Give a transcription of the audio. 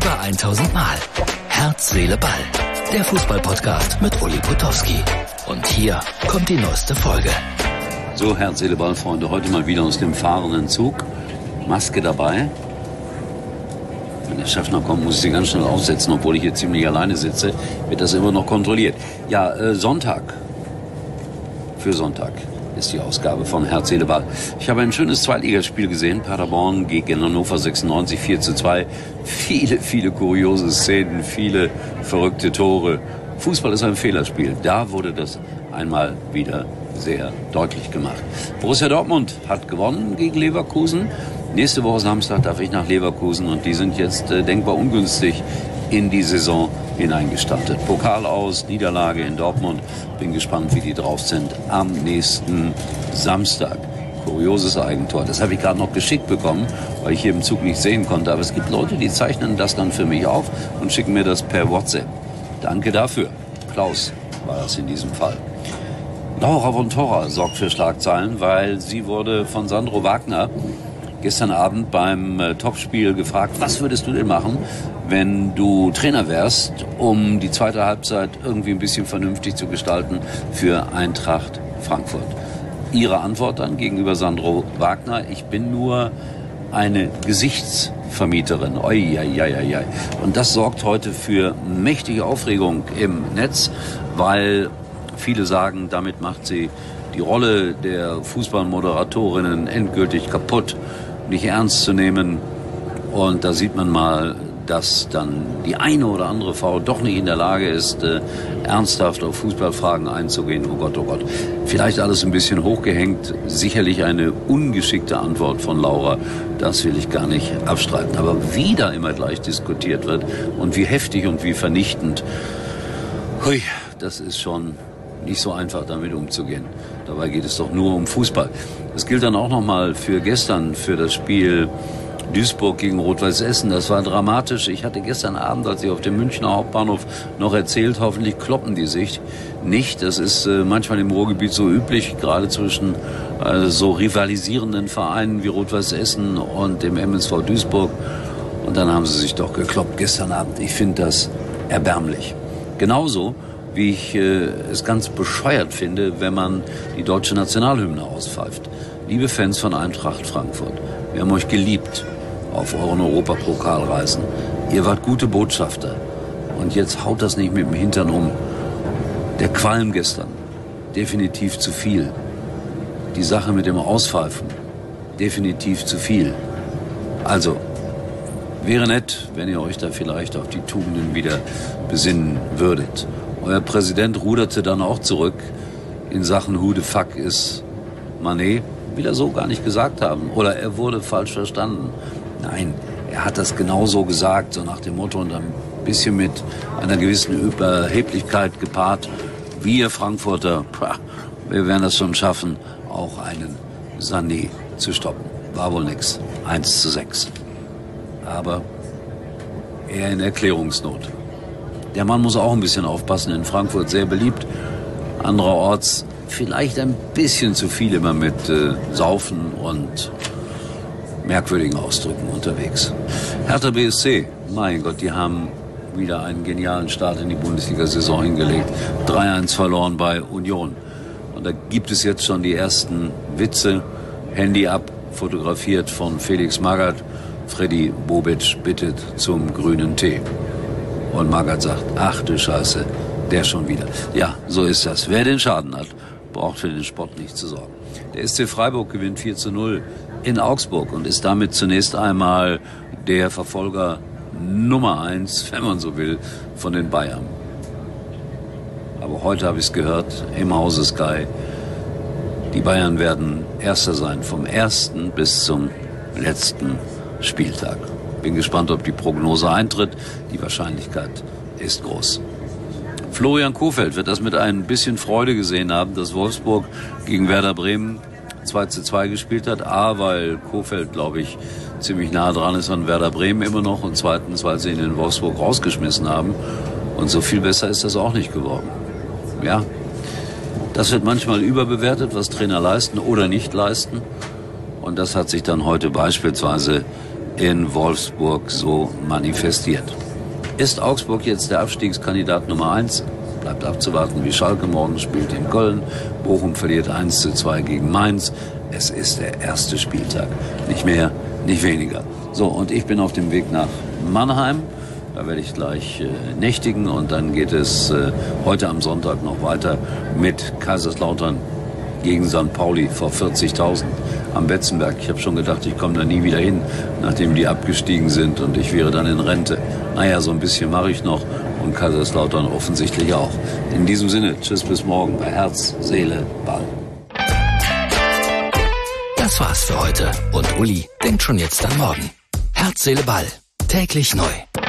Über 1000 Mal. Herz, Seele, Ball. Der Fußballpodcast mit Uli Potowski. Und hier kommt die neueste Folge. So, Herz, Seele, Ball, Freunde. Heute mal wieder aus dem fahrenden Zug. Maske dabei. Wenn der Chef noch kommt, muss ich sie ganz schnell aufsetzen, obwohl ich hier ziemlich alleine sitze. Wird das immer noch kontrolliert. Ja, Sonntag. Für Sonntag ist die Ausgabe von Herz, Seele, Ball. Ich habe ein schönes Zweitligaspiel gesehen. Paderborn gegen Hannover 96, 4:2. Viele kuriose Szenen, viele verrückte Tore. Fußball ist ein Fehlerspiel. Da wurde das einmal wieder sehr deutlich gemacht. Borussia Dortmund hat gewonnen gegen Leverkusen. Nächste Woche Samstag darf ich nach Leverkusen und die sind jetzt denkbar ungünstig in die Saison hineingestartet. Pokal aus, Niederlage in Dortmund. Bin gespannt, wie die drauf sind am nächsten Samstag. Kurioses Eigentor. Das habe ich gerade noch geschickt bekommen, weil ich hier im Zug nicht sehen konnte. Aber es gibt Leute, die zeichnen das dann für mich auf und schicken mir das per WhatsApp. Danke dafür. Klaus war das in diesem Fall. Laura von Torra sorgt für Schlagzeilen, weil sie wurde von Sandro Wagner gestern Abend beim Topspiel gefragt, was würdest du denn machen, wenn du Trainer wärst, um die zweite Halbzeit irgendwie ein bisschen vernünftig zu gestalten für Eintracht Frankfurt. Ihre Antwort dann gegenüber Sandro Wagner: Ich bin nur eine Gesichtsvermieterin. Oi. Und das sorgt heute für mächtige Aufregung im Netz, weil viele sagen, damit macht sie die Rolle der Fußballmoderatorinnen endgültig kaputt, nicht ernst zu nehmen. Und da sieht man mal, dass dann die eine oder andere Frau doch nicht in der Lage ist, ernsthaft auf Fußballfragen einzugehen. Oh Gott. Vielleicht alles ein bisschen hochgehängt. Sicherlich eine ungeschickte Antwort von Laura. Das will ich gar nicht abstreiten. Aber wie da immer gleich diskutiert wird und wie heftig und wie vernichtend, hui, das ist schon nicht so einfach, damit umzugehen. Dabei geht es doch nur um Fußball. Das gilt dann auch nochmal für gestern, für das Spiel Duisburg gegen Rot-Weiß Essen. Das war dramatisch. Ich hatte gestern Abend, als ich auf dem Münchner Hauptbahnhof noch erzählt, hoffentlich kloppen die sich nicht. Das ist manchmal im Ruhrgebiet so üblich, gerade zwischen so rivalisierenden Vereinen wie Rot-Weiß Essen und dem MSV Duisburg. Und dann haben sie sich doch gekloppt gestern Abend. Ich finde das erbärmlich. Genauso wie ich es ganz bescheuert finde, wenn man die deutsche Nationalhymne auspfeift. Liebe Fans von Eintracht Frankfurt, wir haben euch geliebt auf euren Europapokalreisen. Ihr wart gute Botschafter. Und jetzt haut das nicht mit dem Hintern um. Der Qualm gestern, definitiv zu viel. Die Sache mit dem Auspfeifen, definitiv zu viel. Also, wäre nett, wenn ihr euch da vielleicht auf die Tugenden wieder besinnen würdet. Euer Präsident ruderte dann auch zurück in Sachen Who the fuck is Mané. Will er so gar nicht gesagt haben. Oder er wurde falsch verstanden. Nein, er hat das genauso gesagt, so nach dem Motto und ein bisschen mit einer gewissen Überheblichkeit gepaart. Wir Frankfurter, wir werden das schon schaffen, auch einen Sané zu stoppen. War wohl nix. 1:6. Aber eher in Erklärungsnot. Der Mann muss auch ein bisschen aufpassen, in Frankfurt sehr beliebt. Andererorts vielleicht ein bisschen zu viel immer mit Saufen und merkwürdigen Ausdrücken unterwegs. Hertha BSC, mein Gott, die haben wieder einen genialen Start in die Bundesliga-Saison hingelegt. 3:1 verloren bei Union. Und da gibt es jetzt schon die ersten Witze. Handy ab, fotografiert von Felix Magath. Freddy Bobic bittet zum grünen Tee. Und Magath sagt, ach du Scheiße, der schon wieder. Ja, so ist das. Wer den Schaden hat, braucht für den Sport nicht zu sorgen. Der SC Freiburg gewinnt 4:0 in Augsburg und ist damit zunächst einmal der Verfolger Nummer 1, wenn man so will, von den Bayern. Aber heute habe ich es gehört, im Hause Sky, die Bayern werden Erster sein, vom ersten bis zum letzten Spieltag. Bin gespannt, ob die Prognose eintritt. Die Wahrscheinlichkeit ist groß. Florian Kohfeldt wird das mit ein bisschen Freude gesehen haben, dass Wolfsburg gegen Werder Bremen 2:2 gespielt hat. A, weil Kohfeldt, glaube ich, ziemlich nah dran ist an Werder Bremen immer noch. Und zweitens, weil sie ihn in Wolfsburg rausgeschmissen haben. Und so viel besser ist das auch nicht geworden. Ja, das wird manchmal überbewertet, was Trainer leisten oder nicht leisten. Und das hat sich dann heute beispielsweise in Wolfsburg so manifestiert. Ist Augsburg jetzt der Abstiegskandidat Nummer 1? Bleibt abzuwarten, wie Schalke morgen spielt in Köln. Bochum verliert 1:2 gegen Mainz. Es ist der erste Spieltag. Nicht mehr, nicht weniger. So, und ich bin auf dem Weg nach Mannheim. Da werde ich gleich nächtigen und dann geht es heute am Sonntag noch weiter mit Kaiserslautern gegen St. Pauli vor 40.000 am Betzenberg. Ich habe schon gedacht, ich komme da nie wieder hin, nachdem die abgestiegen sind und ich wäre dann in Rente. Naja, so ein bisschen mache ich noch und Kaiserslautern offensichtlich auch. In diesem Sinne, tschüss bis morgen bei Herz, Seele, Ball. Das war's für heute und Uli denkt schon jetzt an morgen. Herz, Seele, Ball. Täglich neu.